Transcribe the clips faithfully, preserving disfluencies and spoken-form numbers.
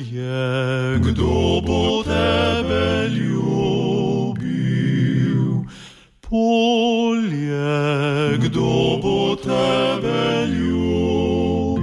Polje, kdo bo tebe ljubil? Polje, kdo bo tebe ljubil?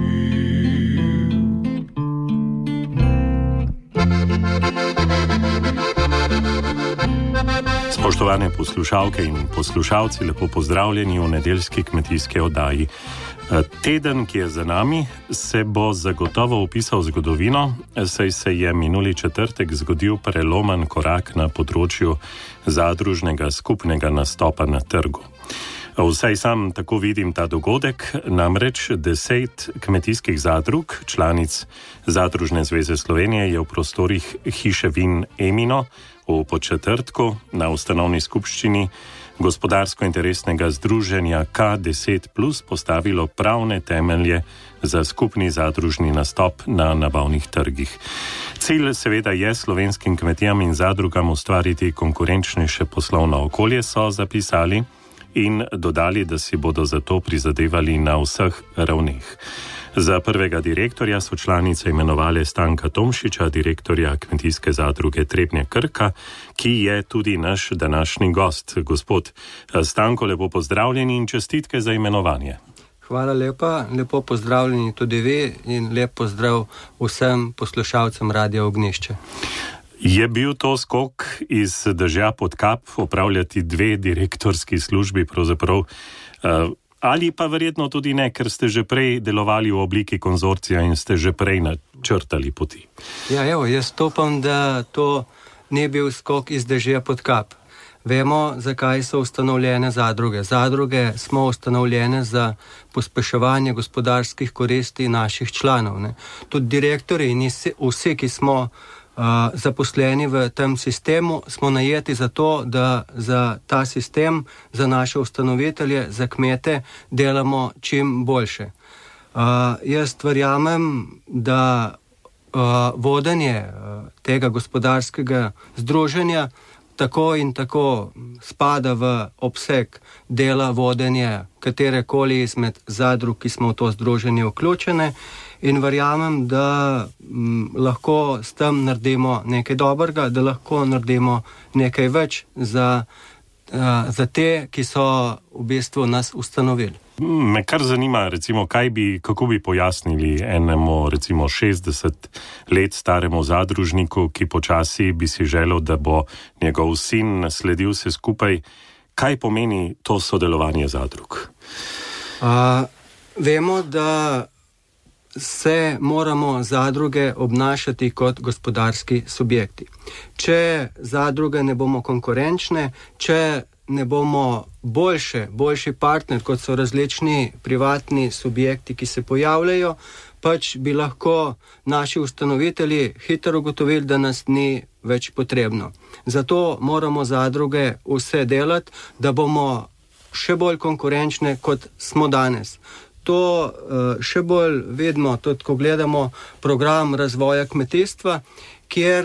Spoštovane poslušalke in poslušalci, lepo pozdravljeni v nedeljski kmetijski oddaji. Teden, ki je za nami, se bo zagotovo vpisal v zgodovino, saj se je minuli četrtek zgodil prelomen korak na področju zadružnega skupnega nastopa na trgu. Vsaj sam tako vidim ta dogodek, namreč deset kmetijskih zadrug, članic Zadružne zveze Slovenije, je v prostorih hiše Vin Emino v Podčetrtku na ustanovni skupščini gospodarsko-interesnega združenja K deset plus postavilo pravne temelje za skupni zadružni nastop na nabavnih trgih. Cilj seveda je slovenskim kmetijam in zadrugam ustvariti konkurenčnejše poslovno okolje, so zapisali in dodali, da si bodo za to prizadevali na vseh ravneh. Za prvega direktorja so članice imenovali Stanka Tomšiča, direktorja kmetijske zadruge Trebnje Krka, ki je tudi naš današnji gost. Gospod Stanko, lepo pozdravljeni in čestitke za imenovanje. Hvala lepa, lepo pozdravljeni tudi vi in lep pozdrav vsem poslušalcem Radia Ognjišče. Je bil to skok iz dežja pod kap opravljati dve direktorski službi pravzaprav, ali pa verjetno tudi ne, ker ste že prej delovali v obliki konzorcija in ste že prej načrtali poti? Ja, evo, jaz upam, da to ni bil skok iz dežja pod kap. Vemo, zakaj so ustanovljene zadruge. Zadruge smo ustanovljene za pospeševanje gospodarskih koristi naših članov. Ne. Tudi direktori in vsi, ki smo Uh, zaposleni v tem sistemu, smo najeti za to, da za ta sistem, za naše ustanovitelje, za kmete delamo čim boljše. Uh, jaz verjamem, da uh, vodenje uh, tega gospodarskega združenja tako in tako spada v obseg dela vodenja katerekoli izmed zadrug, ki smo v to združenje vključene. In verjamem, da m, lahko s tem naredimo nekaj dobrega, da lahko naredimo nekaj več za, uh, za te, ki so v bistvu nas ustanovili. Me kar zanima, recimo, kaj bi, kako bi pojasnili enemu, recimo, šestdeset let staremu zadružniku, ki počasi bi si želel, da bo njegov sin nasledil vse skupaj. Kaj pomeni to sodelovanje zadrug? Uh, vemo, da se moramo zadruge obnašati kot gospodarski subjekti. Če zadruge ne bomo konkurenčne, če ne bomo boljše, boljši partner, kot so različni privatni subjekti, ki se pojavljajo, pač bi lahko naši ustanovitelji hitro ugotovili, da nas ni več potrebno. Zato moramo zadruge vse delati, da bomo še bolj konkurenčne, kot smo danes. To še bolj vidimo, tudi ko gledamo program razvoja kmetijstva, kjer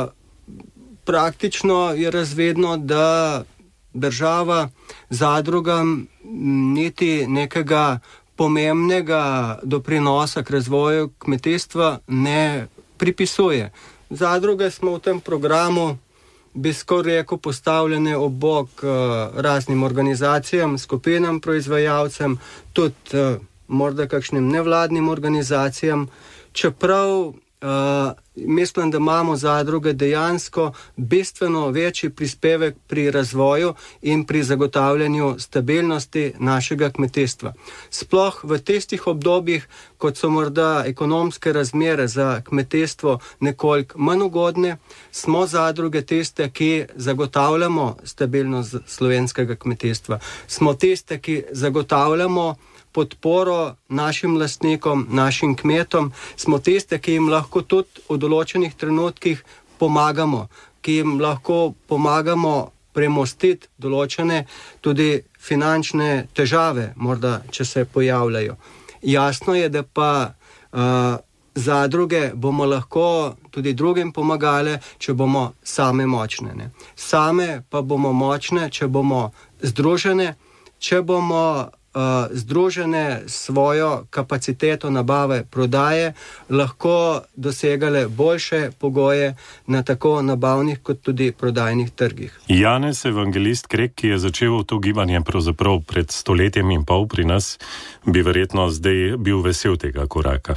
praktično je razvidno, da država zadrugam niti nekega pomembnega doprinosa k razvoju kmetijstva ne pripisuje. Zadruge smo v tem programu, bi skoraj rekel, postavljene ob bok raznim organizacijam, skupinam proizvajalcem, tudi morda kakšnim nevladnim organizacijam, čeprav uh, mislim, da imamo zadruge dejansko bistveno večji prispevek pri razvoju in pri zagotavljanju stabilnosti našega kmetijstva. Sploh v tistih obdobjih, kot so morda ekonomske razmere za kmetijstvo nekoliko manj ugodne, smo zadruge tiste, ki zagotavljamo stabilnost slovenskega kmetijstva. Smo tiste, ki zagotavljamo podporo našim lastnikom, našim kmetom, smo tiste, ki jim lahko tudi v določenih trenutkih pomagamo, ki jim lahko pomagamo premostiti določene tudi finančne težave, morda, če se pojavljajo. Jasno je, da pa uh, zadruge bomo lahko tudi drugim pomagale, če bomo same močne. Ne? Same pa bomo močne, če bomo združene, če bomo uh, združene svojo kapaciteto nabave, prodaje, lahko dosegale boljše pogoje na tako nabavnih kot tudi prodajnih trgih. Janez Evangelist Krek, ki je začel to gibanje pravzaprav pred stoletjem in pol pri nas, bi verjetno zdaj bil vesel tega koraka.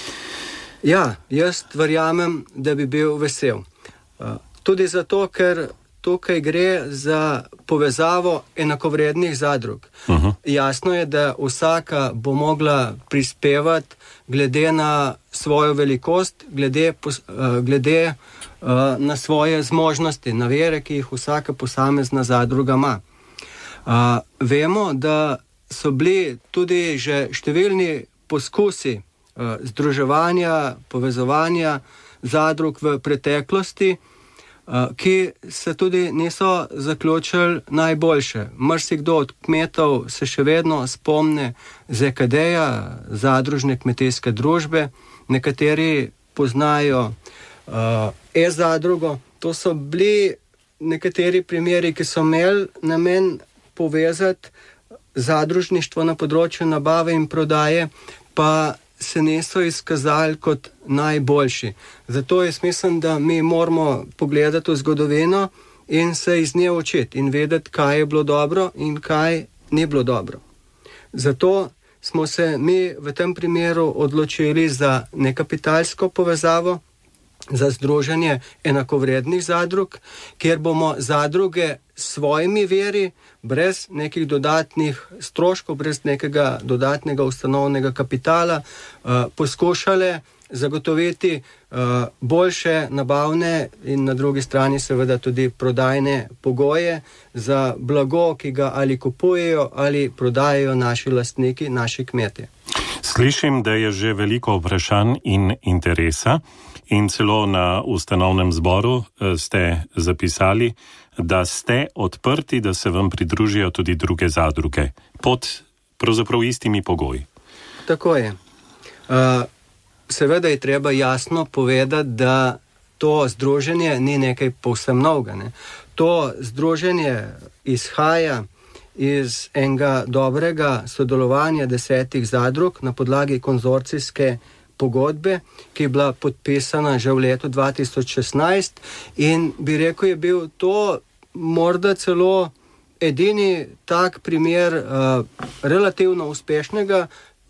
Ja, jaz verjamem, da bi bil vesel. Uh, tudi zato, ker tukaj gre za povezavo enakovrednih zadrug. Uh-huh. Jasno je, da vsaka bo mogla prispevati glede na svojo velikost, glede, glede uh, na svoje zmožnosti, na vere, ki jih vsaka posamezna zadruga ima. Uh, vemo, da so bili tudi že številni poskusi uh, združevanja, povezovanja zadrug v preteklosti, ki se tudi niso zaključili najboljše. Marsikdo od kmetov se še vedno spomne Z K D-ja, zadružne kmetijske družbe, nekateri poznajo uh, e-zadrugo. To so bili nekateri primeri, ki so imeli namen povezati zadružništvo na področju nabave in prodaje, pa se niso izkazali kot najboljši. Zato jaz mislim, da mi moramo pogledati v zgodovino in se iz nje učiti in vedeti, kaj je bilo dobro in kaj ni bilo dobro. Zato smo se mi v tem primeru odločili za nekapitalsko povezavo, za združenje enakovrednih zadrug, kjer bomo zadruge s svojimi veri, brez nekih dodatnih stroškov, brez nekega dodatnega ustanovnega kapitala, uh, poskušale zagotoviti uh, boljše nabavne in na drugi strani seveda tudi prodajne pogoje za blago, ki ga ali kupujejo ali prodajajo naši lastniki, naši kmetje. Slišim, da je že veliko vprašanj in interesa in celo na ustanovnem zboru ste zapisali, da ste odprti, da se vam pridružijo tudi druge zadruge pod pravzaprav istimi pogoji. Tako je. Uh, seveda je treba jasno povedati, da to združenje ni nekaj povsem novega. Ne? To združenje izhaja iz enega dobrega sodelovanja desetih zadrug na podlagi konzorcijske pogodbe, ki je bila podpisana že v letu dva tisoč šestnajst in bi rekel, je bil to morda celo edini tak primer uh, relativno uspešnega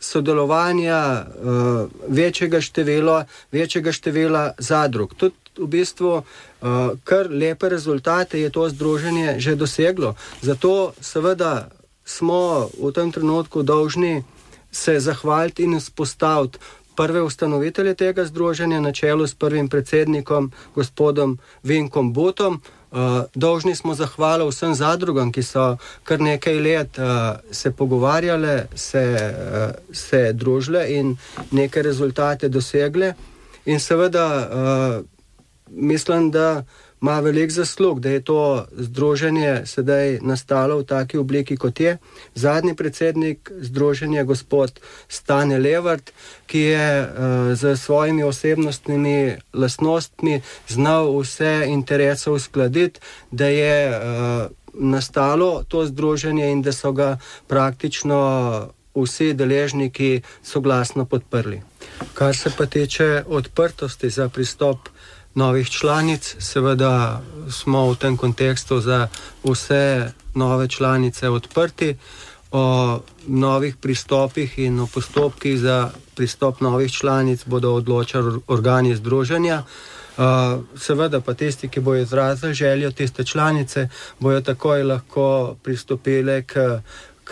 sodelovanja uh, večjega števila, večjega števila zadrug. Tudi v bistvu uh, kar lepe rezultate je to združenje že doseglo. Zato seveda smo v tem trenutku dolžni se zahvaliti in izpostaviti prve ustanovitelje tega združenja na čelu s prvim predsednikom, gospodom Vinkom Butom. Uh, dolžni smo zahvalo vsem zadrugam, ki so kar nekaj let uh, se pogovarjale, se, uh, se družile in neke rezultate dosegle. In seveda uh, mislim, da ima velik zaslug, da je to združenje sedaj nastalo v taki obliki, kot je. Zadnji predsednik združenja, gospod Stane Levart, ki je uh, z svojimi osebnostnimi lastnostmi znal vse interese uskladiti, da je uh, nastalo to združenje in da so ga praktično vsi deležniki soglasno podprli. Kar se pa tiče odprtosti za pristop novih članic, seveda smo v tem kontekstu za vse nove članice odprti. O novih pristopih in o postopkih za pristop novih članic bodo odločali organi združenja. Seveda pa tisti, ki bojo izrazili željo, tiste članice bojo takoj lahko pristopile k, k,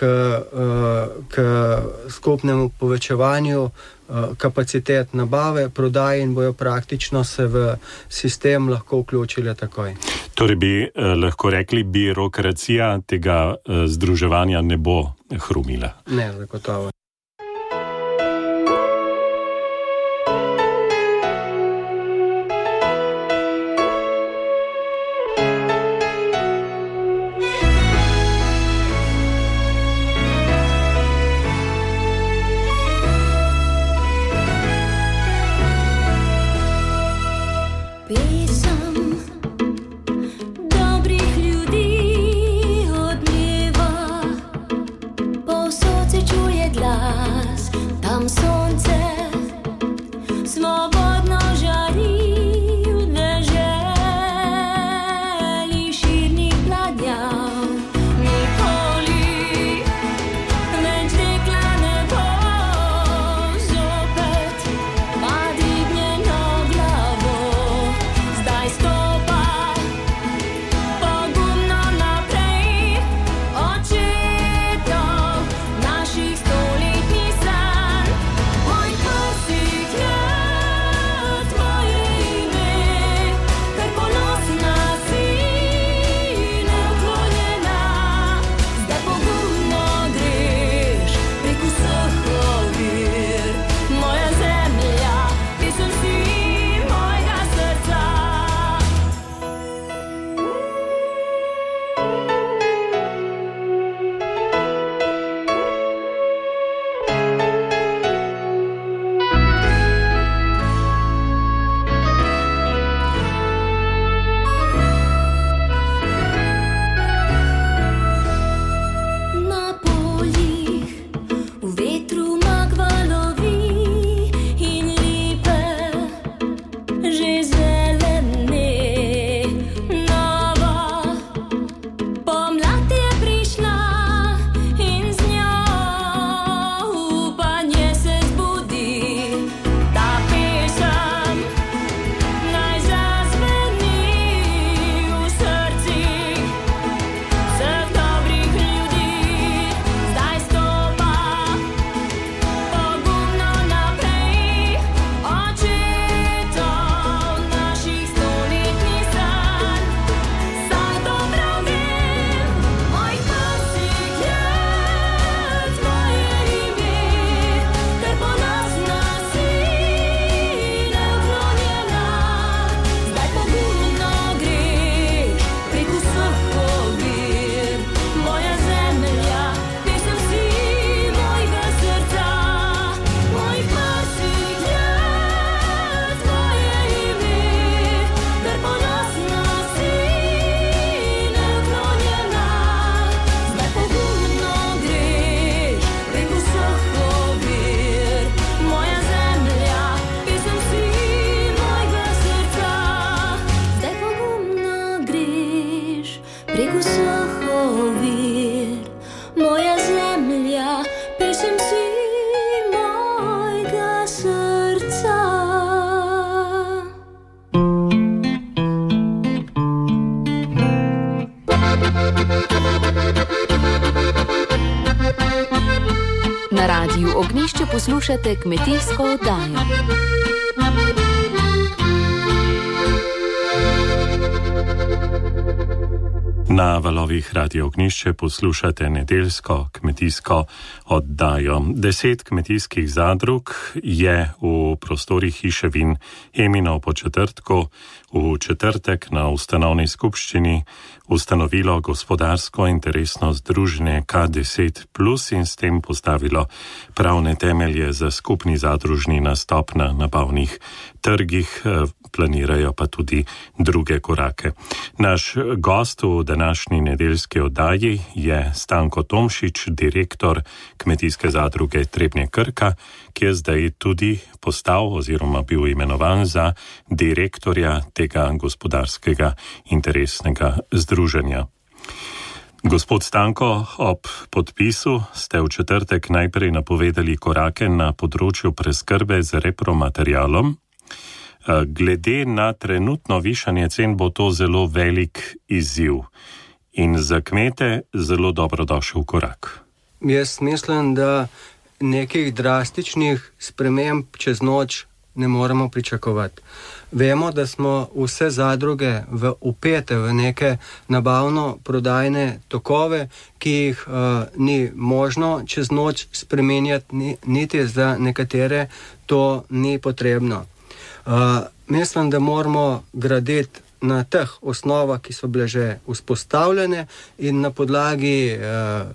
k skupnemu povečevanju kapacitet nabave, prodaje in bojo praktično se v sistem lahko vključili takoj. Torej bi eh, lahko rekli, birokracija tega eh, združevanja ne bo hrumila. Ne, zagotovo. Dobrih ljudi odmeva povsod. Na Radiu Ognjišče poslušate kmetijsko oddajo. Na valovih Radio Ognjišče poslušate nedeljsko kmetijsko oddajo. Deset kmetijskih zadrug je v prostorih hiše Vin Emino po četrtku v četrtek na ustanovni skupščini ustanovilo gospodarsko interesno združenje K deset plus in s tem postavilo pravne temelje za skupni zadružni nastop na nabavnih trgih, planirajo pa tudi druge korake. Naš gost v današnji nedeljski oddaji je Stanko Tomšič, direktor kmetijske zadruge Trebnje Krka, ki je zdaj tudi postal oziroma bil imenovan za direktorja tega gospodarskega interesnega združenja. Gospod Stanko, ob podpisu ste v četrtek najprej napovedali korake na področju preskrbe z repromaterialom. Glede na trenutno višanje cen bo to zelo velik izziv in za kmete zelo dobrodošel korak. Jaz mislim, da nekih drastičnih sprememb čez noč ne moremo pričakovati. Vemo, da smo vse zadruge v, upete v neke nabavno-prodajne tokove, ki jih uh, ni možno čez noč spremenjati, ni, niti za nekatere to ni potrebno. Uh, mislim, da moramo graditi na teh osnovah, ki so bile že vzpostavljene in na podlagi uh,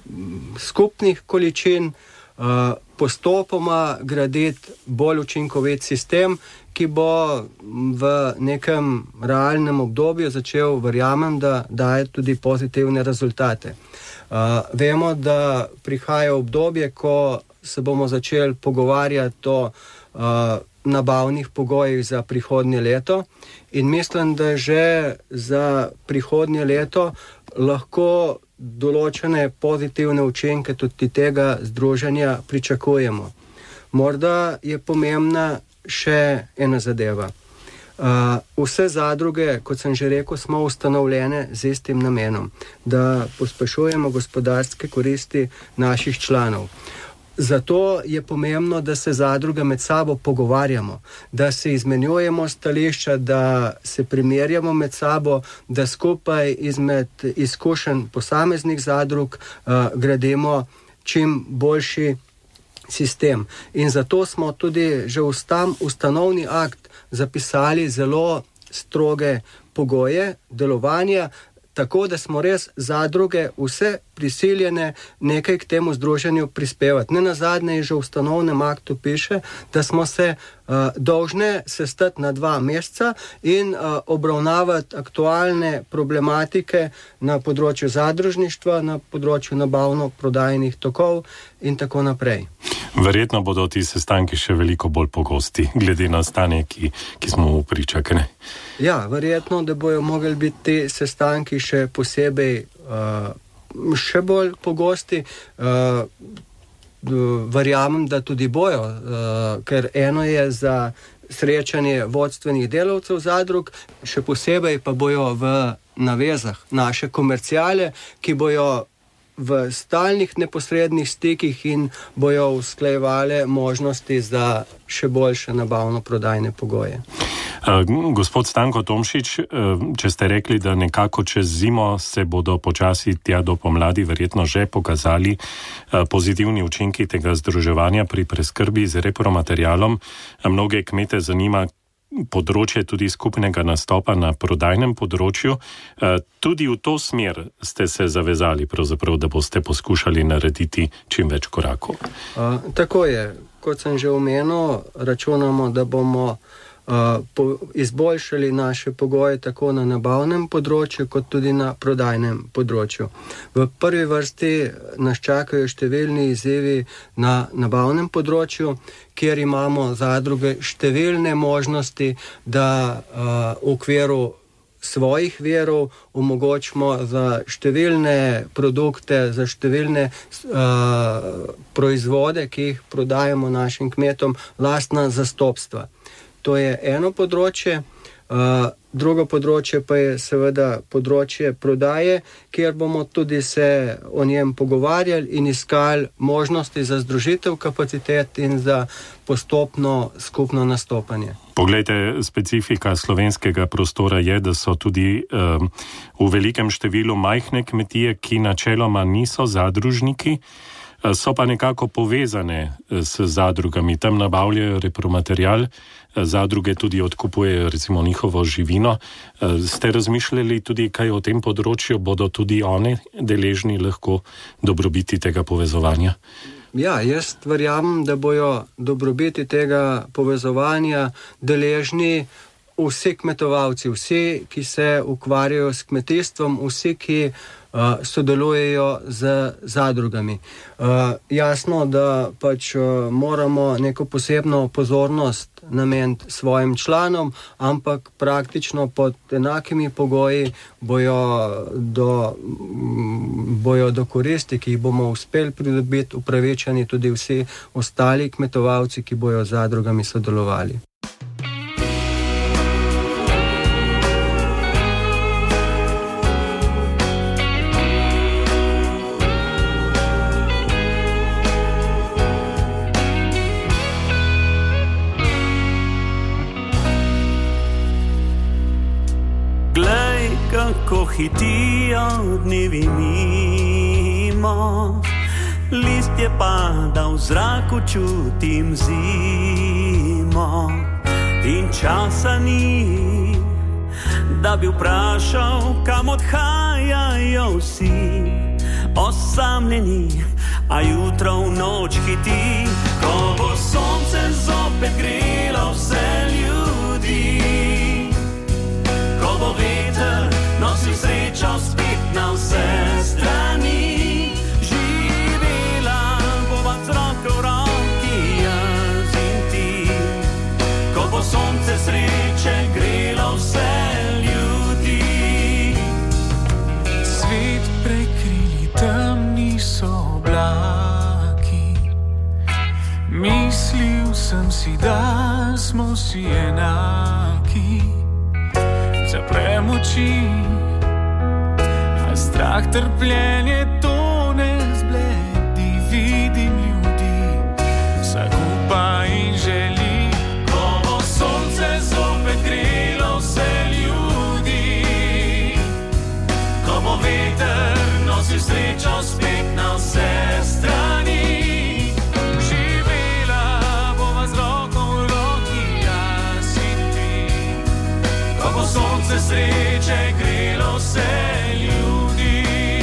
skupnih količin uh, postopoma graditi bolj učinkovit sistem, ki bo v nekem realnem obdobju začel, verjamem, da daje tudi pozitivne rezultate. Uh, vemo, da prihaja obdobje, ko se bomo začeli pogovarjati o uh, nabavnih pogojih za prihodnje leto in mislim, da že za prihodnje leto lahko določene pozitivne učinke tudi tega združenja pričakujemo. Morda je pomembna še ena zadeva. Uh, vse zadruge, kot sem že rekel, smo ustanovljene z istim namenom, da pospešujemo gospodarske koristi naših članov. Zato je pomembno, da se zadruge med sabo pogovarjamo, da se izmenjujemo stališča, da se primerjamo med sabo, da skupaj izmed izkušenj posameznih zadrug uh, gradimo čim boljši sistem. In zato smo tudi že v tam ustanovni akt zapisali zelo stroge pogoje delovanja, tako da smo res zadruge vse prisiljene nekaj k temu združenju prispevati. Ne nazadnje je že v ustanovnem aktu piše, da smo se uh, dolžne sestati na dva meseca in uh, obravnavati aktualne problematike na področju zadružništva, na področju nabavno-prodajnih tokov in tako naprej. Verjetno bodo ti sestanki še veliko bolj pogosti, glede na stanje, ki, ki smo mu pričakali. Ja, verjetno, da bojo mogli biti ti sestanki še posebej uh, še bolj pogosti. Uh, verjamem, da tudi bojo, uh, ker eno je za srečanje vodstvenih delavcev zadrug, še posebej pa bojo v navezah naše komerciale, ki bojo v stalnih neposrednih stikih in bojo usklajevale možnosti za še boljše nabavno-prodajne pogoje. Uh, gospod Stanko Tomšič, uh, če ste rekli, da nekako čez zimo se bodo počasi tja do pomladi verjetno že pokazali uh, pozitivni učinki tega združevanja pri preskrbi z repromaterialom, uh, mnoge kmete zanima področje tudi skupnega nastopa na prodajnem področju. Uh, tudi v to smer ste se zavezali, pravzaprav, da boste poskušali narediti čim več korakov. Uh, tako je. Kot sem že omenil, računamo, da bomo Uh, po, izboljšali naše pogoje tako na nabavnem področju, kot tudi na prodajnem področju. V prvi vrsti nas čakajo številni izzivi na nabavnem področju, kjer imamo zadruge številne možnosti, da uh, v okviru svojih virov omogočimo za številne produkte, za številne uh, proizvode, ki jih prodajamo našim kmetom, lastna zastopstva. To je eno področje, uh, drugo področje pa je seveda področje prodaje, kjer bomo tudi se o njem pogovarjali in iskali možnosti za združitev kapacitet in za postopno skupno nastopanje. Poglejte, specifika slovenskega prostora je, da so tudi um, v velikem številu majhne kmetije, ki načeloma niso zadružniki, so pa nekako povezane s zadrugami. Tam nabavljajo repromaterial, zadruge tudi odkupujejo recimo njihovo živino. Ste razmišljali tudi kaj o tem področju? Bodo tudi one deležni lahko dobrobiti tega povezovanja? Ja, jaz verjamem, da bojo dobrobiti tega povezovanja deležni vsi kmetovalci, vsi, ki se ukvarjajo s kmetijstvom, vsi, ki Uh, sodelujejo z zadrugami. Uh, jasno, da pač uh, moramo neko posebno pozornost nameniti svojim članom, ampak praktično pod enakimi pogoji bojo do, bojo do koristi, ki jih bomo uspeli pridobiti, upravičeni tudi vsi ostali kmetovalci, ki bojo z zadrugami sodelovali. Ko hitijo dnevi mimo, listje pada v zraku, čutim zimo in časa ni, da bi vprašal, kam odhajajo vsi osamljeni, a jutro v noč hiti, ko bo sonce zopet grelo vse ljudi, ko bo veter nosil srečo spet na vse strani. Živela bova z roko v roki jaz in ti, ko bo sonce sreče grelo vse ljudi. Svet prekrili temni so oblaki, mislil sem si, da smo si enaki. Zaprem oči, a strah, trpljenje to ne zbledi. Vidim ljudi, zakupa in želi, ko bo sonce zopet grelo vse ljudi, ko bo veter nosil srečo spet na vse strani. Živela bova z roko v roki jaz in ti, ko bo sonce sreče grelo grelo vse ljudi.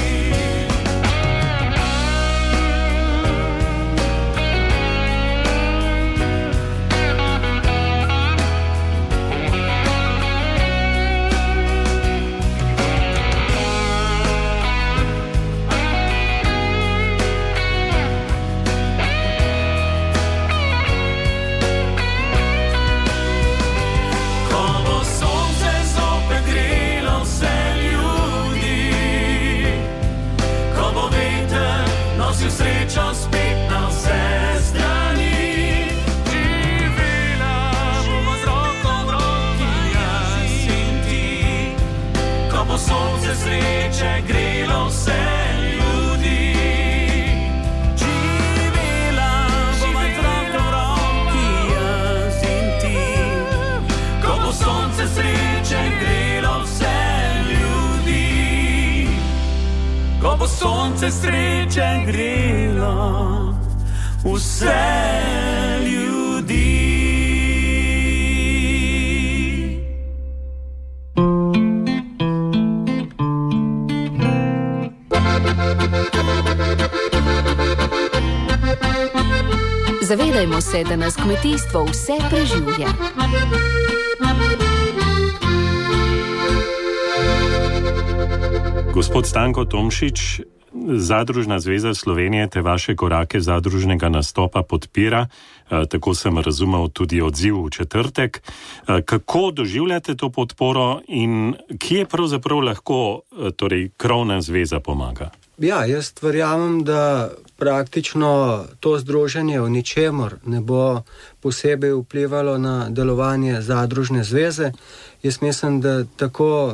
Srečo spet na vse strani. Živela bomo z roko v roki, jaz in ti. Ko bo sonce sreče grelo vse ljudi. Živela bomo z roko v roki, jaz in ti. Ko bo sonce sreče grelo vse ljudi. Ko bo sonce sreče grelo vse ljudi. Zavedajmo se, da nas kmetijstvo vse preživlja. Gospod Stanko Tomšič, Zadružna zveza Slovenije te vaše korake zadružnega nastopa podpira, tako sem razumel tudi odziv v četrtek. Kako doživljate to podporo in kje pravzaprav lahko torej krovna zveza pomaga? Ja, jaz verjamem, da praktično to združenje v ničemur ne bo posebej vplivalo na delovanje zadružne zveze. Jaz mislim, da tako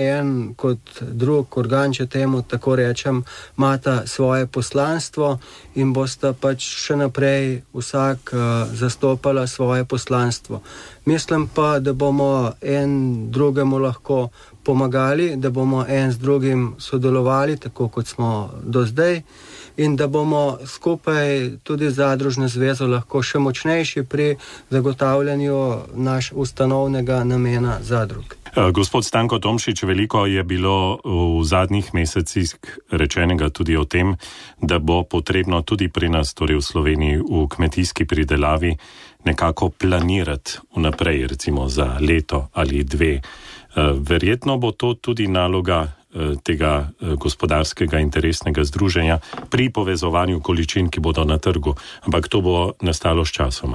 en kot drug organ, če temu tako rečem, imata svoje poslanstvo in bosta pač še naprej vsak uh, zastopala svoje poslanstvo. Mislim pa, da bomo en drugemu lahko pomagali, da bomo en z drugim sodelovali, tako kot smo do zdaj, in da bomo skupaj tudi zadružno zvezo lahko še močnejši pri zagotavljanju naš ustanovnega namena zadrug. Gospod Stanko Tomšič, veliko je bilo v zadnjih mesecih rečenega tudi o tem, da bo potrebno tudi pri nas, torej v Sloveniji, v kmetijski pridelavi nekako planirati vnaprej, recimo za leto ali dve. Verjetno bo to tudi naloga tega gospodarskega interesnega združenja pri povezovanju količin, ki bodo na trgu, ampak to bo nastalo s časoma.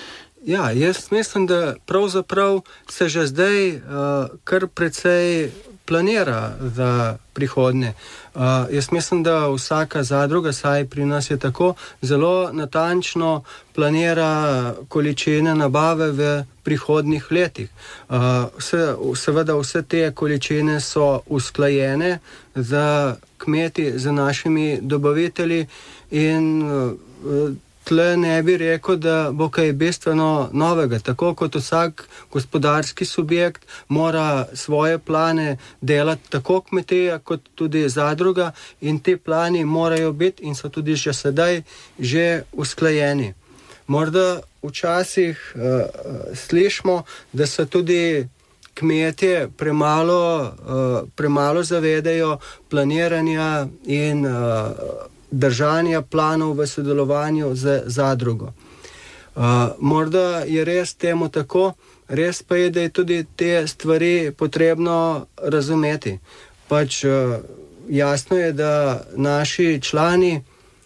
Ja, jaz mislim, da pravzaprav se že zdaj uh, kar precej planira za prihodnje. Uh, jaz mislim, da vsaka zadruga, saj pri nas je tako, zelo natančno planira količine nabave v prihodnjih letih. Uh, vse, seveda vse te količine so usklajene za kmeti, za našimi dobavitelji in uh, tle ne bi rekel, da bo kaj bistveno novega. Tako kot vsak gospodarski subjekt mora svoje plane delati tako kmetija kot tudi zadruga in ti plani morajo biti in so tudi že sedaj že usklajeni. Morda včasih uh, slišimo, da so tudi kmetje premalo, uh, premalo zavedajo planiranja in uh, držanja planov v sodelovanju z zadrugo. Uh, morda je res temu tako, res pa je, da je tudi te stvari potrebno razumeti. Pač uh, jasno je, da naši člani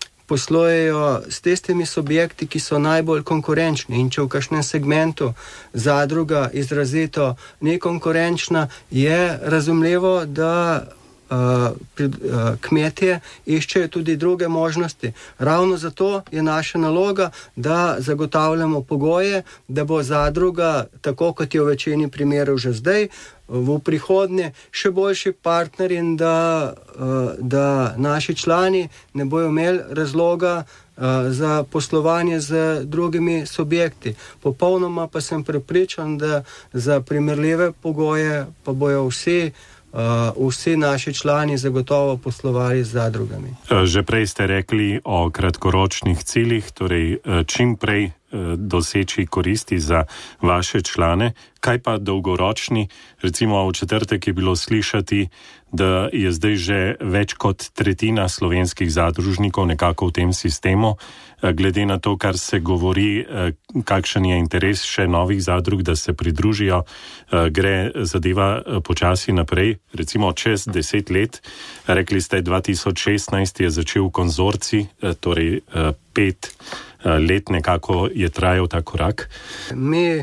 poslujejo s tistimi subjekti, ki so najbolj konkurenčni in če v kakšnem segmentu zadruga izrazito nekonkurenčna, je razumljivo, da Uh, pred, uh, kmetje iščejo tudi druge možnosti. Ravno zato je naša naloga, da zagotavljamo pogoje, da bo zadruga, tako kot je v večini primerov že zdaj, v prihodnje še boljši partner in da, uh, da naši člani ne bojo imeli razloga uh, za poslovanje z drugimi subjekti. Popolnoma pa sem prepričan, da za primerljive pogoje pa bojo vsi Uh, vsi naši člani zagotovo poslovali z zadrugami. Že prej ste rekli o kratkoročnih ciljih, torej čim prej doseči koristi za vaše člane, kaj pa dolgoročni, recimo v četrtek je bilo slišati, da je zdaj že več kot tretjina slovenskih zadružnikov nekako v tem sistemu, glede na to, kar se govori, kakšen je interes še novih zadrug, da se pridružijo, gre zadeva počasi naprej, recimo čez deset let, rekli ste dva tisoč šestnajst je začel konzorcij, torej pet let nekako je trajal ta korak. Mi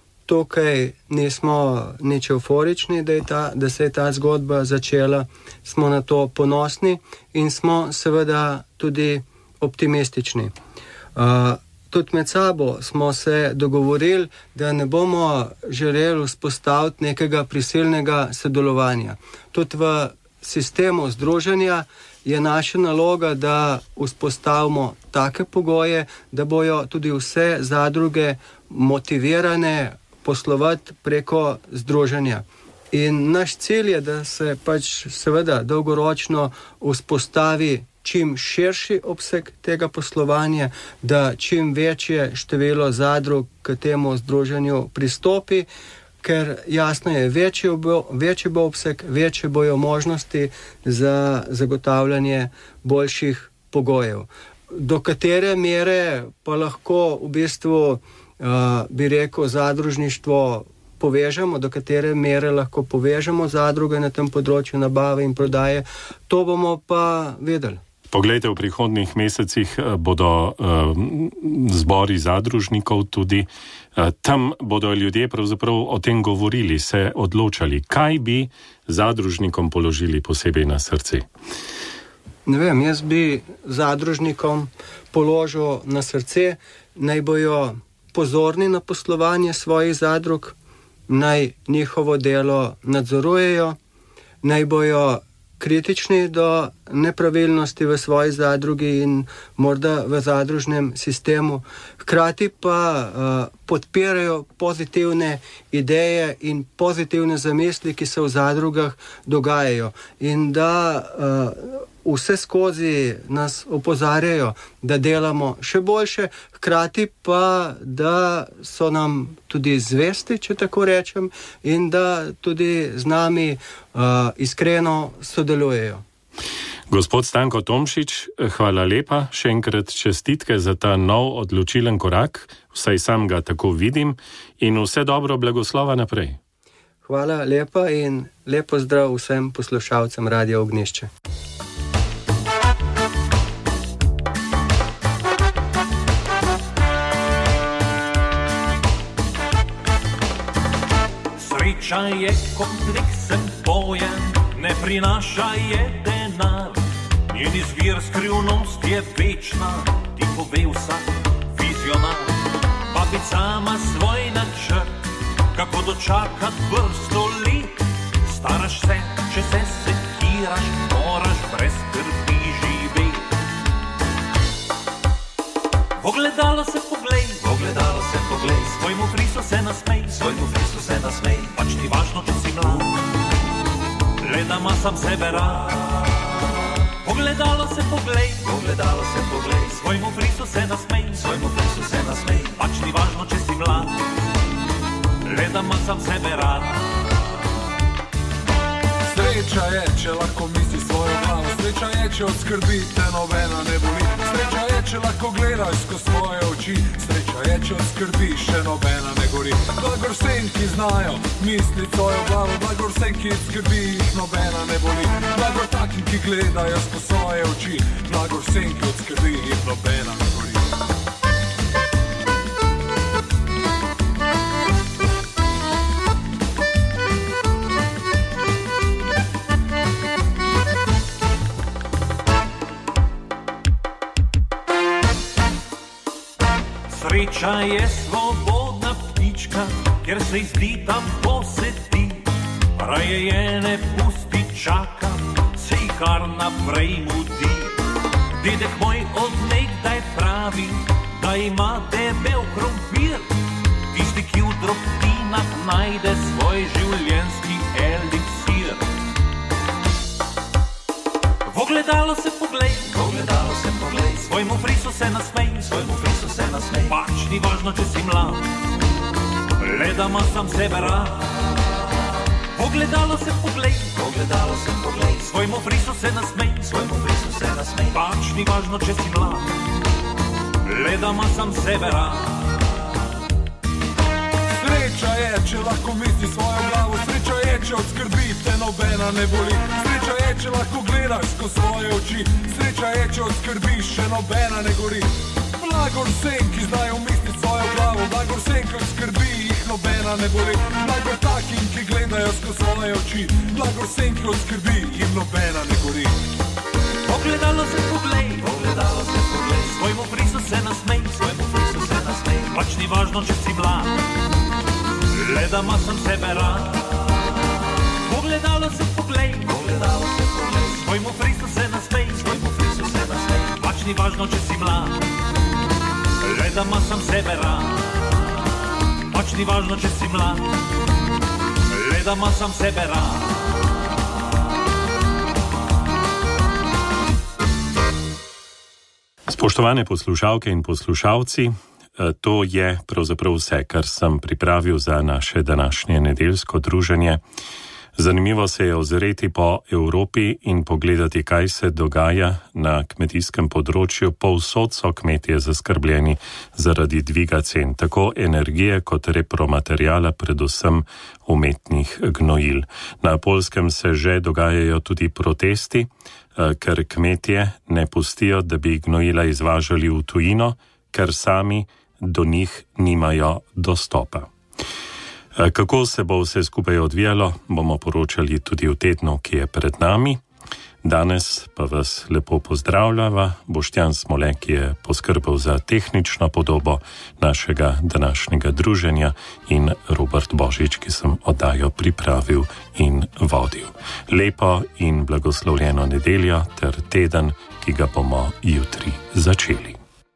tukaj nismo nič euforični, da, je ta, da se je ta zgodba začela, smo na to ponosni in smo seveda tudi optimistični. Uh, tudi med sabo smo se dogovorili, da ne bomo želeli vzpostaviti nekega prisilnega sodelovanja. Tudi v sistemu združenja je naša naloga, da vzpostavimo take pogoje, da bojo tudi vse zadruge motivirane poslovati preko združenja. In naš cilj je, da se pač seveda dolgoročno vzpostavi čim širši obseg tega poslovanja, da čim večje število zadrug k temu združenju pristopi, ker jasno je, večji bo, večji bo obseg, večje bojo možnosti za zagotavljanje boljših pogojev. Do katere mere pa lahko v bistvu, uh, bi rekel, zadružništvo povežemo, do katere mere lahko povežemo zadruge na tem področju nabave in prodaje, to bomo pa vedeli. Poglejte, v prihodnjih mesecih bodo uh, zbori zadružnikov tudi, uh, tam bodo ljudje pravzaprav o tem govorili, se odločali, kaj bi zadružnikom položili posebej na srce. Ne vem, jaz bi zadružnikom položil na srce, naj bojo pozorni na poslovanje svojih zadrug, naj njihovo delo nadzorujejo, naj bojo kritični do nepravilnosti v svoji zadrugi in morda v zadružnem sistemu, hkrati pa uh, podpirajo pozitivne ideje in pozitivne zamisli, ki se v zadrugah dogajajo. In da uh, vse skozi nas opozarjajo, da delamo še boljše, hkrati pa, da so nam tudi zvesti, če tako rečem, in da tudi z nami uh, iskreno sodelujejo. Gospod Stanko Tomšič, hvala lepa, še enkrat čestitke za ta nov odločilen korak, vsaj sam ga tako vidim, in vse dobro, blagoslova naprej. Hvala lepa in lepo zdrav vsem poslušalcem Radia Ognjišče. Sreča je kompleksen pojem, ne prinaša je denar. Njen izvir skrivnost je večna, ti pove vsak vizionar. Babica ima svoj načrt, kako dočakat vrsto let. Staraš se, če se sekiraš, moraš brez skrbi živeti. V ogledalo se poglej, v ogledalo se poglej, svojmu frisu se nasmej, svojmu frisu se nasmej. Pač ti važno, če si mlad, le da ma sam sebe rad. Pogledalo se poglej, pogledalo se poglej, svojmu frisu se nasmej, svojmu frisu se nasmej. Pač ni važno, če si mlad, le da ma sam sebe rad. Sreča je, če lahko misli svojo glavo, sreča je, če od skrbi te nobena ne boli. Sreča je, če lahko gledaš skozi svoje oči, sreča je, če od skrbi še nobena ne gori. Blagor vsem, ki znajo misli svojo glavo, blagor vsem, ki skrbi jih nobena ne boli. Blagor takim, ki gledajo skozi svoje oči, blagor vsem, ki od skrbi jih nobena ne gori. Sreča je svobodna ptička, ker se izdi tam poseti. Raje je ne pusti čaka, se ji kar naprej mudi. Dedek moj od nekdaj pravi, da ima debel krompir. Tisti, ki v drobtinah najde svoj življenjski eliksir. V ogledalo se poglej, v ogledalo se poglej, svojmu frisu se nasmej, svojmu frisu se nasmej. pač ni važno, če si mlad, le da ima sam sebe rad. Pogledalo se poglej, pogledalo se poglej, svojmu frisu se nasmej, svojmu frisu se nasmej. Pač ni važno, če si mlad, le da ima sam sebe rad. Sreča je, če lahko misli svojo glavo, sreča je, če od skrbi te nobena ne boli. Sreča je, če lahko gledaš skozi svoje oči, sreča je, če od skrbi še nobena ne gori. Blagor vsem, ki znajo misliti svojo glavo, blagor vsem, ki od skrbi jih nobena ne boli. Blagor takim, ki gledajo skozi svoje oči, blagor vsem, ki od skrbi jim nobena ne gori. Pogledalo se poglej, pogledalo se poglej, svojmu frisu se nasmej, svojmu frisu se nasmej. Pač ni važno, če si mlad, le da ima sam sebe rad. Pogledalo se poglej, pogledalo se poglej, svojmu frisu se nasmej, svojmu frisu se nasmej. Pač ni važno, če si mlad, le da ima sam sebe rad. Pač ni važno, če si mlad, le da ima sam sebe rad. Spoštovane poslušalke in poslušalci, to je pravzaprav vse, kar sem pripravil za naše današnje nedeljsko druženje. Zanimivo se je ozreti po Evropi in pogledati, kaj se dogaja na kmetijskem področju. Povsod so kmetje zaskrbljeni zaradi dviga cen, tako energije kot repromaterijala, predvsem umetnih gnojil. Na Poljskem se že dogajajo tudi protesti, ker kmetje ne pustijo, da bi gnojila izvažali v tujino, ker sami do njih nimajo dostopa. Kako se bo vse skupaj odvijalo, bomo poročali tudi v tednu, ki je pred nami. Danes pa vas lepo pozdravljava Boštjan Smole, ki je poskrbel za tehnično podobo našega današnjega druženja, in Robert Božič, ki sem oddajo pripravil in vodil. Lepo in blagoslovljeno nedeljo ter teden, ki ga bomo jutri začeli.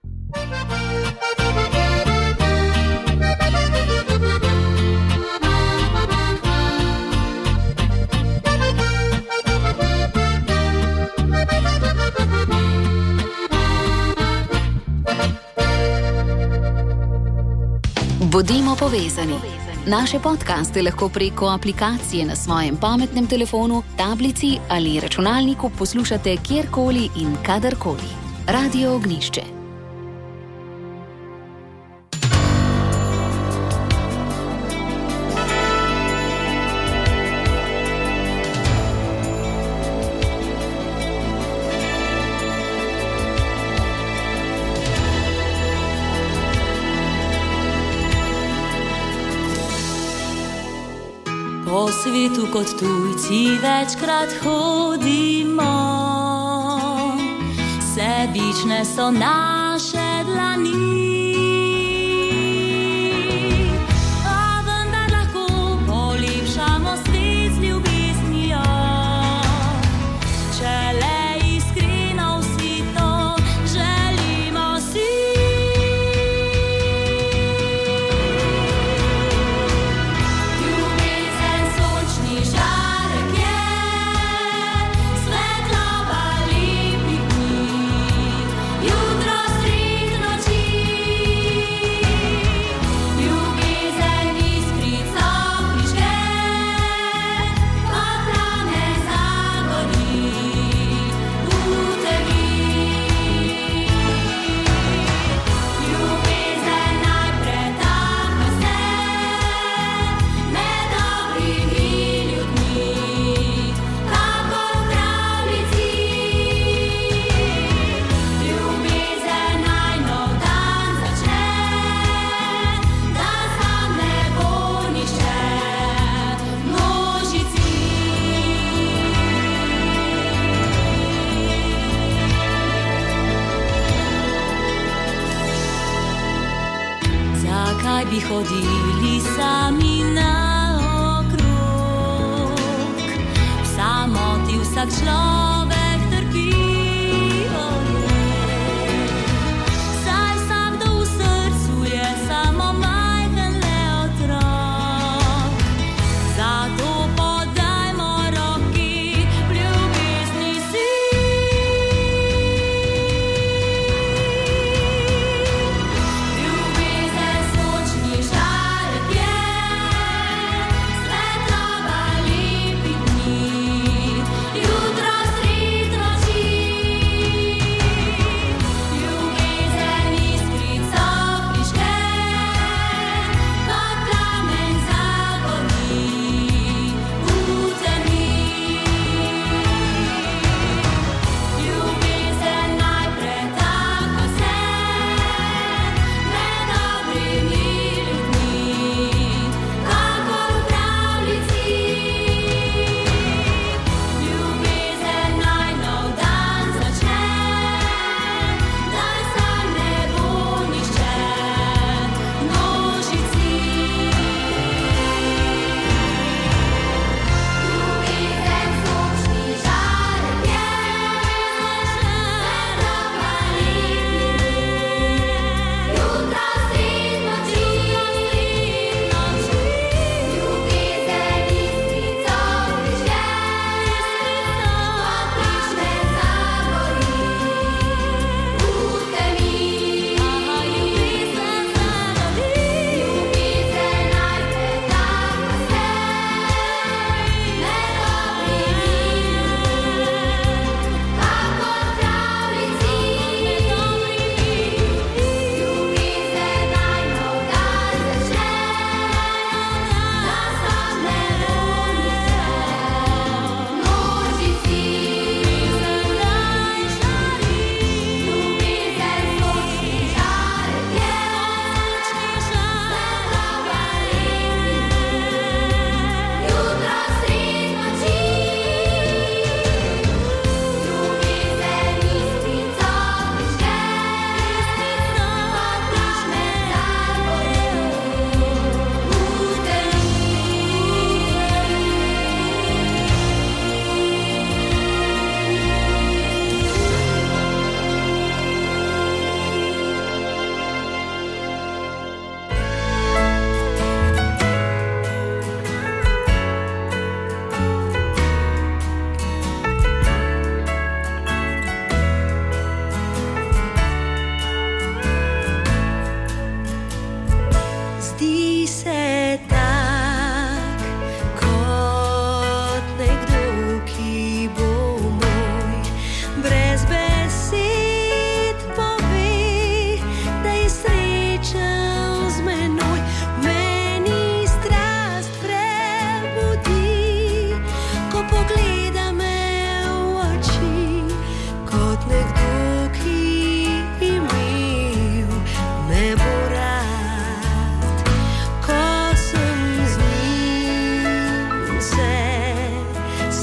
Bodimo povezani. Naše podcaste lahko preko aplikacije na svojem pametnem telefonu, tablici ali računalniku poslušate kjerkoli in kadarkoli. Radio Ognjišče. Po svetu kot tujci večkrat hodimo, sebične so naše dlani. A vendar lahko polepšamo svet z ljubeznijo, če le iskreno vsi to želimo si. Bi hodili sami naokrog, v samoti vsak človek trpi. Saj vsakdo v srcu je samo majhen le otrok, zato podajmo roki v ljubezni si. Ljubezen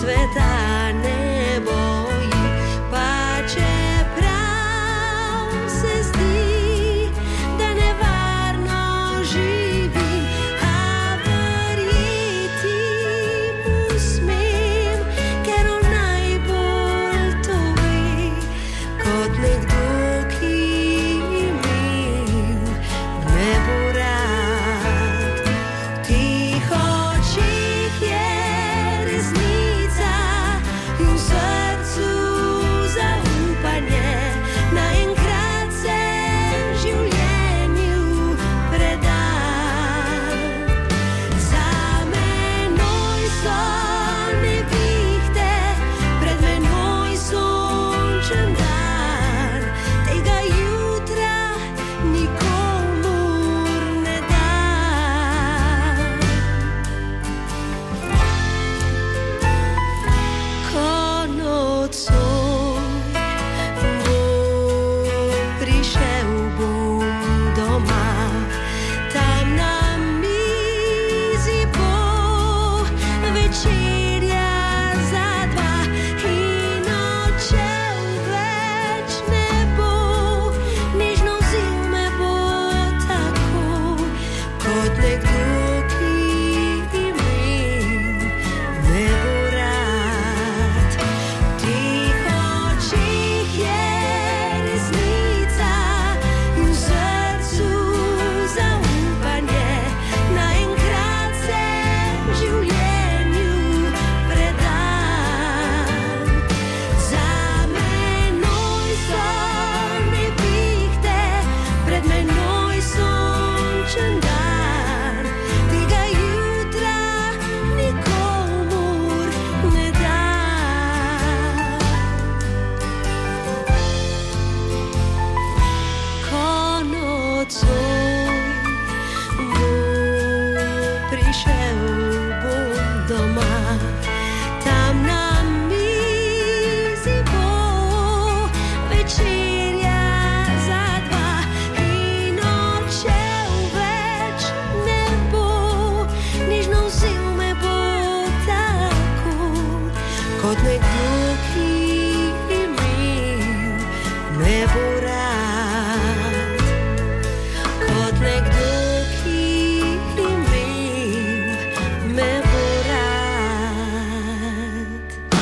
sveta ne boji, pa čeprav se zdi, da nevarno živim, a verjeti mu smem, ker on najbolj to ve, kot nekdo, ki imel me bo rad. V tih očeh je resnica in v srcu zaupanje, naenkrat se življenju predam. Za menoj so nevihte, pred menoj sončen dan, tega jutra nikomur ne dam. Ko nocoj bo prišel, bom doma, tam na mizi bo večerja za dva in odšel več ne bo, nežno vzil me bo tako, kot nekdo, ki imel me bo rad. V tih očeh je resnica in v srcu zaupanje, naenkrat se življenju predam. Za menoj so nevihte, pred menoj sončen dan, tega jutra nikomur ne dam. Ko nocoj bo prišel, bom doma, tam na mizi bo večerja za dva in odšel več ne bo, nežno vzil me bo tako, kot nekdo, ki imel me bo rad. Kot nekdo, ki imel me bo rad.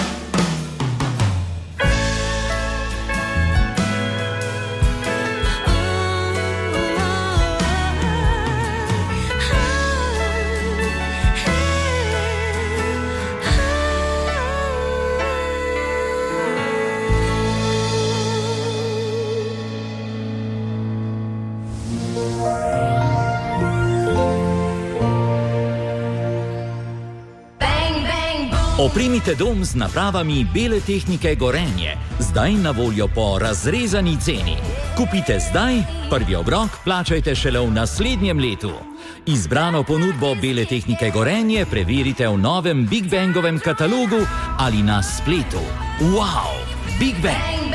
Opremite dom z napravami Bele tehnike Gorenje, zdaj na voljo po razrezani ceni. Kupite zdaj, prvi obrok plačajte šele v naslednjem letu. Izbrano ponudbo Bele tehnike Gorenje preverite v novem Big Bangovem katalogu ali na spletu. Wow! Big Bang!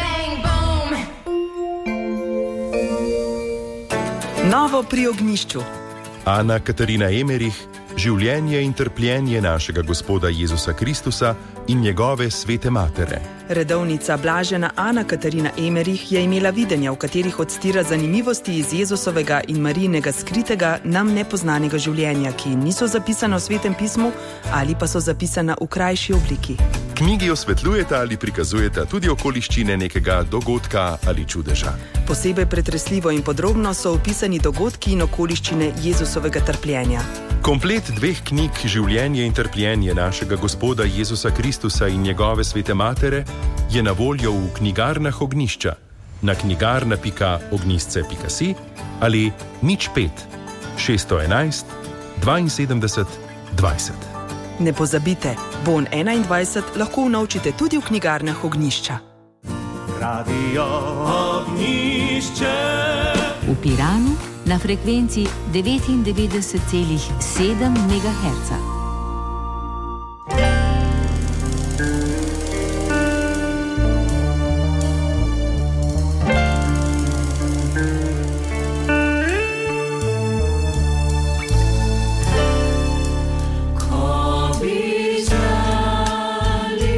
Novo pri ognjišču. Ana Katarina Emerich, življenje in trpljenje našega Gospoda Jezusa Kristusa in njegove svete matere. Redovnica blažena Ana Katarina Emerich je imela videnja, v katerih odstira zanimivosti iz Jezusovega in Marijinega skritega, nam nepoznanega življenja, ki niso zapisana v Svetem pismu ali pa so zapisana v krajši obliki. Knjigi osvetljujeta ali prikazujeta tudi okoliščine nekega dogodka ali čudeža. Posebej pretresljivo in podrobno so opisani dogodki in okoliščine Jezusovega trpljenja. Komplet dveh knjig Življenje in trpljenje našega Gospoda Jezusa Kristusa in njegove svete matere je na voljo v knjigarnah Ognjišča, na knjigarna pika ognjišče pika si ali nič pet šeststo enajst dvainsedemdeset dvajset. Ne pozabite, Bon enaindvajset lahko unovčite tudi v knjigarnah Ognjišča. Radio Ognjišče. V Piranu na frekvenci devetindevetdeset celih sedem megaherca. Ko bi znali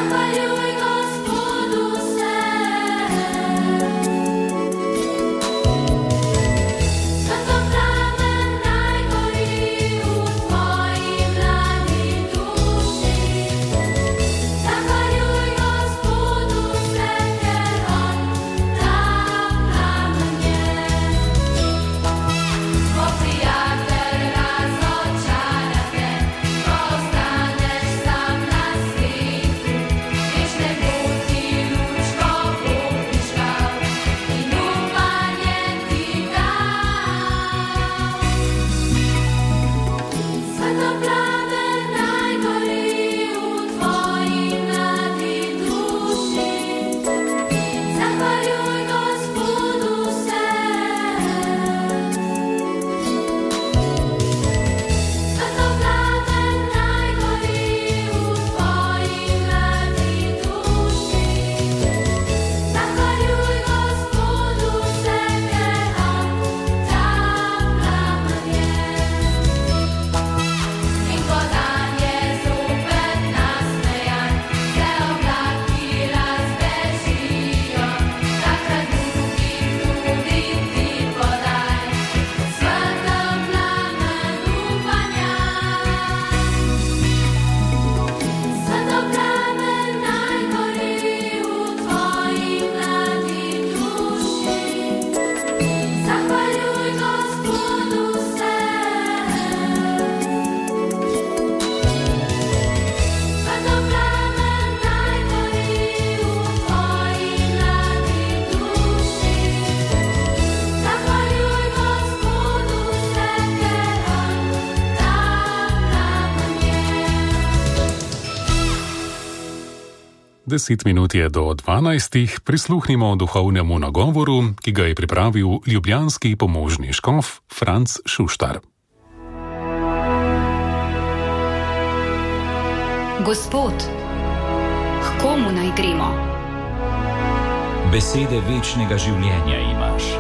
Deset minut je do dvanajstih, prisluhnimo duhovnemu nagovoru, ki ga je pripravil ljubljanski pomožni škof Franc Šuštar. Gospod, k komu naj gremo? Besede večnega življenja imaš.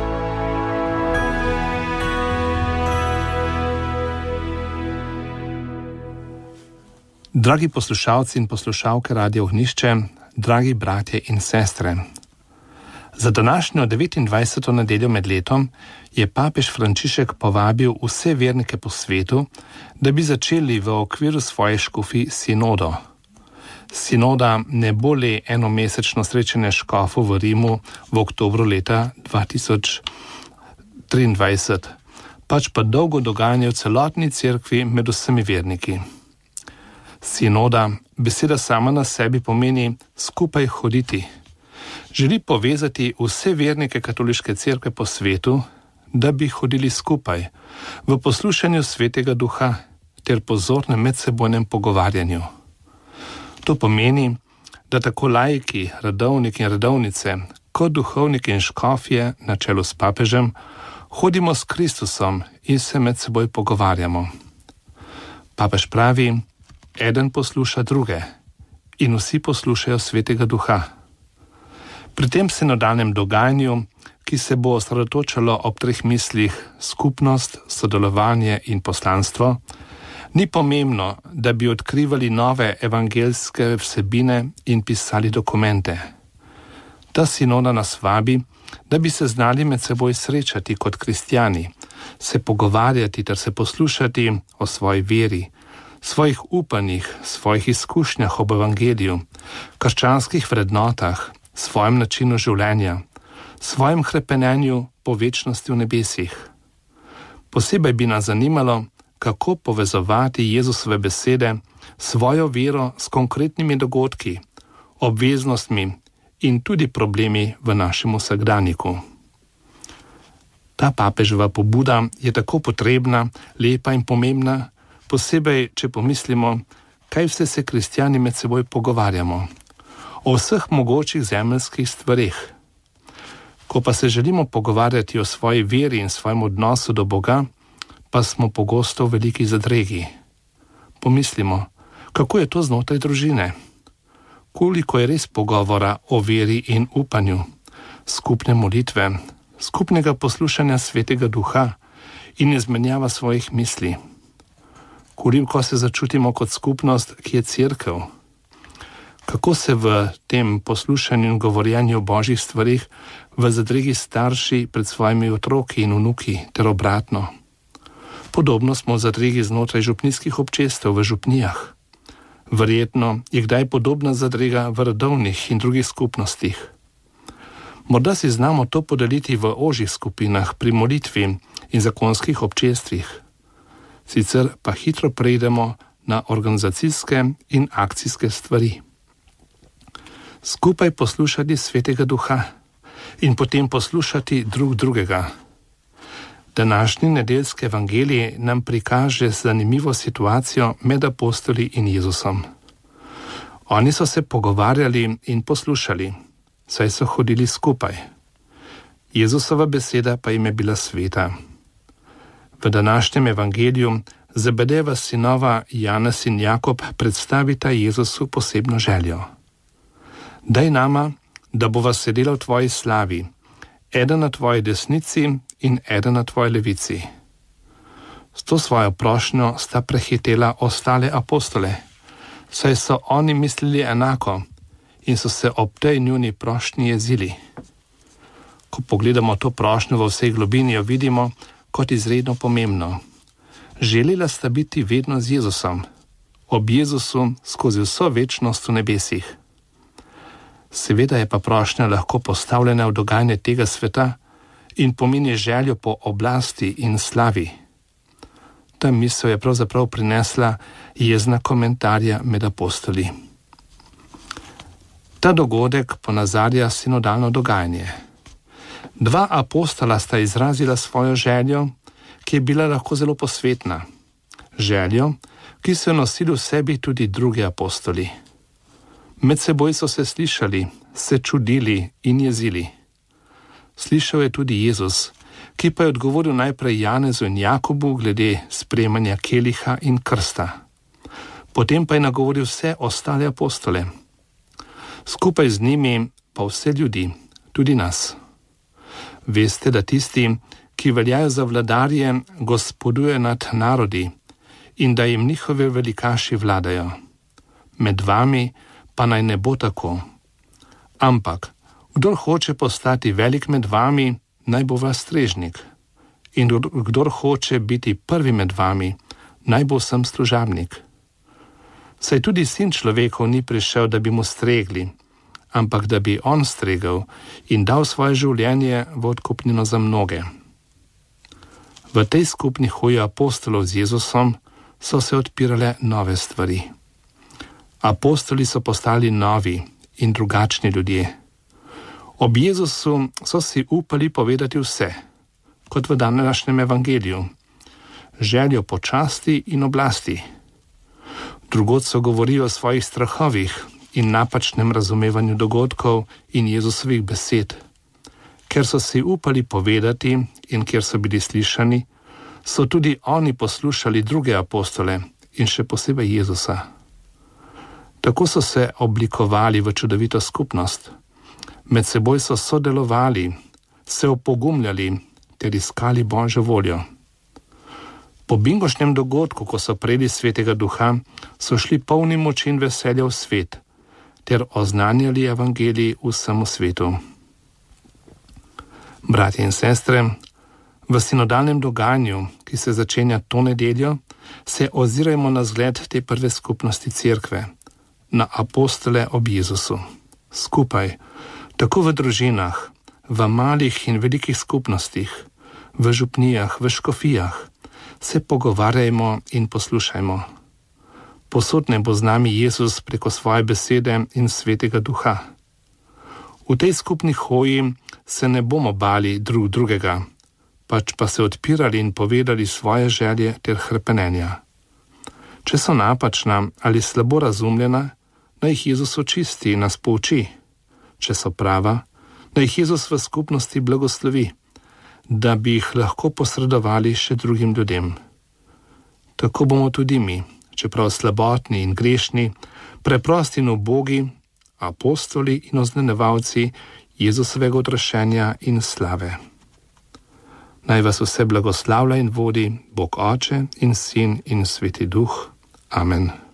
Dragi poslušalci in poslušalke Radia Ognjišče, dragi bratje in sestre. Za današnjo devetindvajseto nedeljo med letom je papež Frančišek povabil vse vernike po svetu, da bi začeli v okviru svoje škofij sinodo. Sinoda ne bo le enomesečno srečanje škofov v Rimu v oktobru leta dva tisoč triindvajset, pač pa dolgo dogajanje v celotni cerkvi med vsemi verniki. Sinoda, beseda sama na sebi pomeni skupaj hoditi. Želi povezati vse vernike katoliške cerkve po svetu, da bi hodili skupaj v poslušanju Svetega Duha ter pozornem medsebojnem pogovarjanju. To pomeni, da tako laiki, redovniki in redovnice, kot duhovniki in škofje na čelu s papežem, hodimo s Kristusom in se med seboj pogovarjamo. Papež pravi, eden posluša druge in vsi poslušajo Svetega Duha. Pri tem sinodalnem dogajanju, ki se bo osredotočalo ob treh mislih skupnost, sodelovanje in poslanstvo, ni pomembno, da bi odkrivali nove evangeljske vsebine in pisali dokumente. Ta sinoda nas vabi, da bi se znali med seboj srečati kot kristjani, se pogovarjati ter se poslušati o svoji veri, svojih upanjih, svojih izkušnjah ob evangeliju, krščanskih vrednotah, svojem načinu življenja, svojem hrepenenju po večnosti v nebesih. Posebej bi nas zanimalo, kako povezovati Jezusove besede, svojo vero s konkretnimi dogodki, obveznostmi in tudi problemi v našem vsakdaniku. Ta papeževa pobuda je tako potrebna, lepa in pomembna, posebej, če pomislimo, kaj vse se kristjani med seboj pogovarjamo. O vseh mogočih zemeljskih stvareh. Ko pa se želimo pogovarjati o svoji veri in svojem odnosu do Boga, pa smo pogosto v veliki zadregi. Pomislimo, kako je to znotraj družine? Koliko je res pogovora o veri in upanju, skupne molitve, skupnega poslušanja Svetega Duha in izmenjava svojih misli? Koliko se začutimo kot skupnost, ki je cerkev? Kako se v tem poslušanju in govorjenju o božjih stvarih v zadregi starši pred svojimi otroki in vnuki ter obratno. Podobno smo v zadregi znotraj župnijskih občestev v župnijah. Verjetno je kdaj podobna zadrega v rodovnih in drugih skupnostih. Morda si znamo to podeliti v ožjih skupinah pri molitvi in zakonskih občestvih. Sicer pa hitro preidemo na organizacijske in akcijske stvari. Skupaj poslušati Svetega Duha in potem poslušati drug drugega. Današnji nedeljski evangelij nam prikaže zanimivo situacijo med apostoli in Jezusom. Oni so se pogovarjali in poslušali, saj so hodili skupaj. Jezusova beseda pa jim je bila sveta. V današnjem evangeliju Zebedejeva sinova Janez in Jakob predstavita Jezusu posebno željo. Daj nama, da bova sedela v tvoji slavi, eden na tvoji desnici in eden na tvoji levici. S to svojo prošnjo sta prehitela ostale apostole, saj so oni mislili enako in so se ob tej njuni prošnji jezili. Ko pogledamo to prošnjo v vsej globini, jo vidimo kot izredno pomembno. Želela sta biti vedno z Jezusom, ob Jezusu skozi vso večnost v nebesih. Seveda je pa prošnja lahko postavljena v dogajanje tega sveta in pomeni željo po oblasti in slavi. Ta misel je pravzaprav prinesla jezna komentarja med apostoli. Ta dogodek ponazarja sinodalno dogajanje. Dva apostola sta izrazila svojo željo, ki je bila lahko zelo posvetna. Željo, ki so nosili v sebi tudi drugi apostoli. Med seboj so se slišali, se čudili in jezili. Slišal je tudi Jezus, ki pa je odgovoril najprej Janezu in Jakobu glede sprejemanja keliha in krsta. Potem pa je nagovoril vse ostale apostole. Skupaj z njimi pa vse ljudi, tudi nas. Veste, da tisti, ki veljajo za vladarje, gospoduje nad narodi in da jim njihove velikaši vladajo. Med vami pa naj ne bo tako. Ampak, kdor hoče postati velik med vami, naj bo vaš strežnik. In kdor hoče biti prvi med vami, naj bo vsem služabnik. Saj tudi sin človekov ni prišel, da bi mu stregli, ampak da bi on stregel in dal svoje življenje v odkupnino za mnoge. V tej skupni hoji apostolov z Jezusom so se odpirale nove stvari. Apostoli so postali novi in drugačni ljudje. Ob Jezusu so si upali povedati vse, kot v današnjem evangeliju, željo po časti in oblasti. Drugod so govorili o svojih strahovih in napačnem razumevanju dogodkov in Jezusovih besed. Ker so si upali povedati in ker so bili slišani, so tudi oni poslušali druge apostole in še posebej Jezusa. Tako so se oblikovali v čudovito skupnost. Med seboj so sodelovali, se opogumljali ter iskali Božjo voljo. Po bingošnjem dogodku, ko so prejeli Svetega Duha, so šli polni moči in veselja v svet ter oznanjali evangelij vsemu svetu. Bratje in sestre, v sinodalnem dogajanju, ki se začenja to nedeljo, se ozirajmo na zgled te prve skupnosti cerkve, na apostole ob Jezusu. Skupaj, tako v družinah, v malih in velikih skupnostih, v župnijah, v škofijah, se pogovarjajmo in poslušajmo. Posod ne bo z nami Jezus preko svoje besede in Svetega Duha. V tej skupni hoji se ne bomo bali drug drugega, pač pa se odpirali in povedali svoje želje ter hrepenenja. Če so napačna ali slabo razumljena, naj jih Jezus očisti in nas pouči. Če so prava, naj jih Jezus v skupnosti blagoslovi, da bi jih lahko posredovali še drugim ljudem. Tako bomo tudi mi, čeprav slabotni in grešni, preprosti in ubogi, apostoli in oznanevalci Jezusovega odrešenja in slave. Naj vas vse blagoslavlja in vodi Bog Oče in Sin in Sveti Duh. Amen.